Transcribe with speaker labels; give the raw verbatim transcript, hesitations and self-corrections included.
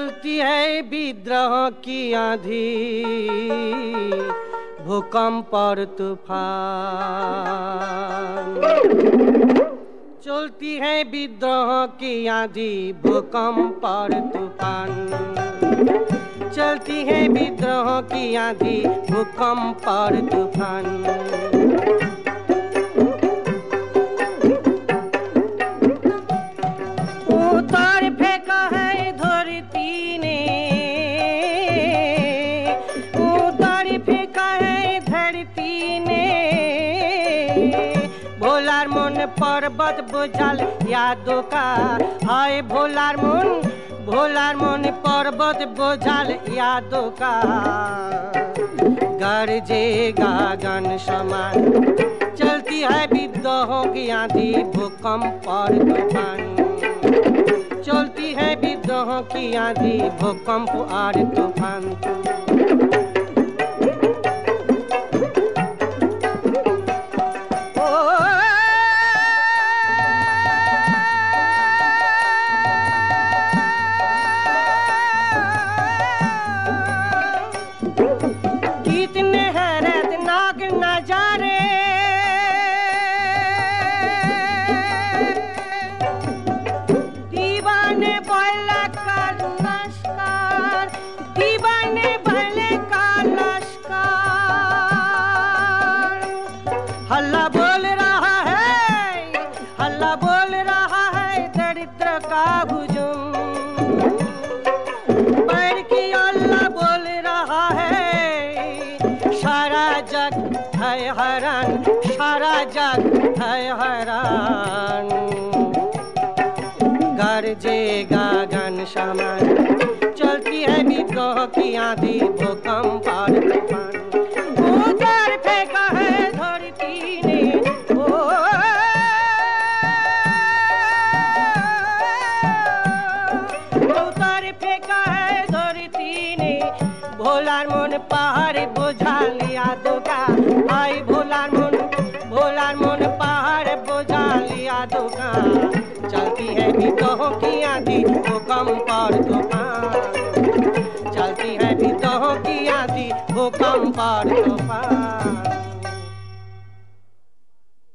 Speaker 1: चलती है विद्रोह की आंधी, भूकंप और तूफान। चलती है विद्रोह की आंधी, भूकंप और तूफान। चलती है विद्रोह की आंधी, भूकंप और तूफान। उतार फेंका है धरती ने, उतार फेंका है धरती ने। भोलार मन पर्वत बुझल यादों का, हाय भोलार मन, भोलार मन पर्वत बुझल यादों का। गरजेगा गगन समान, चलती है विद्रोह की आंधी, भूकंप और तूफान। चलती है विद्रोह की आंधी, भूकंप और तूफान। कितने हैरतनाक नजारे, दीवाने बोले का लश्कर, दीवाने बोले का लश्कर। हल्ला बोल रहा है, हल्ला बोल रहा है दरिद्र का हुजूम। पैर की अल्लाह बोल रहा है, सारा जग है हैरान, सारा जग है हैरान। गरजेगा गगन समान, चलती है विद्रोह की आंधी, भूकंप और तूफान। उतार फेंका है धरती ने, ओ उतार फेंका है धरती ने। भोलार मन पहाड़ बुझा लिया दोगा, आई भोलार मन, भोलार मन पहाड़ बुझा लिया दोगा। चलती है विद्रोह की आंधी, भूकंप और तूफान। चलती है विद्रोह की आंधी, भूकंप और तूफान।